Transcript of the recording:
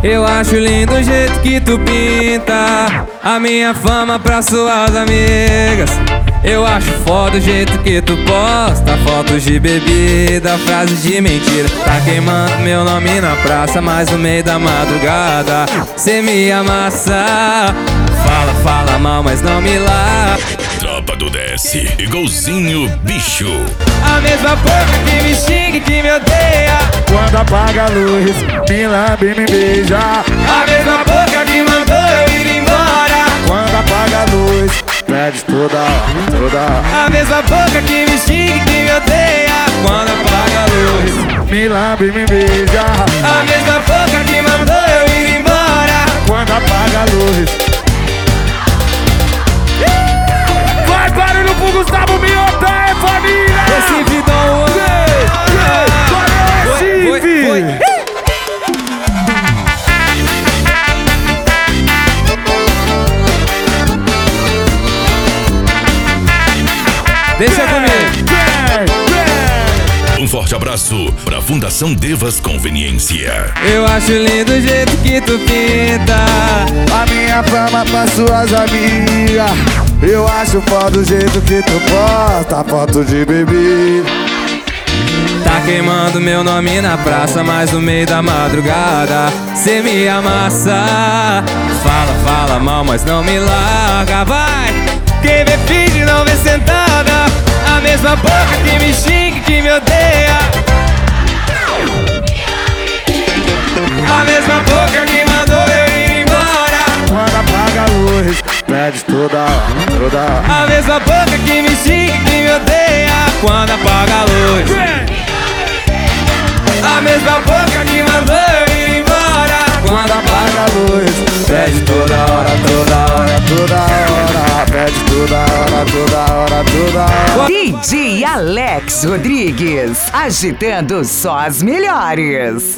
Eu acho lindo o jeito que tu pinta a minha fama pra suas amigas. Eu acho foda o jeito que tu posta fotos de bebida, frases de mentira. Tá queimando meu nome na praça, mas no meio da madrugada cê me amassa. Fala, fala mal, mas não me lá. Tropa do DS, igualzinho bicho. A mesma boca que me xinga e que me odeia. Quando apaga a luz, me lambe e me beija. A mesma boca que mandou eu ir embora. Quando apaga a luz, pede toda hora, toda hora. A mesma boca que me xinga e que me odeia. Quando apaga a luz, Me lambe e me beija. a mesma boca que mandou eu ir embora. Quando apaga a luz. Vai barulho pro Gustavo Miotta, é família! Esse vidão Recife! Deixa comigo. Um forte abraço pra Fundação Devas Conveniência. Eu acho lindo o jeito que tu pinta A minha fama pra suas amigas. Eu acho foda o jeito que tu posta foto de bebida. Tá queimando meu nome na praça, mas no meio da madrugada cê me amassa. Fala, fala mal, mas não me larga. Vai! Quem vê finge não vê sentada. A mesma boca que me xinga e que me odeia. A mesma boca que mandou eu ir embora. Quando apaga a luz, pede toda hora, toda hora. A mesma boca que me xinga e que me odeia. Quando apaga a luz. A mesma boca que mandou eu ir embora. Quando apaga a luz, Pede toda hora, toda hora, toda hora. Pede toda hora, toda hora, toda hora. DJ Alex Rodrigues, agitando só as melhores.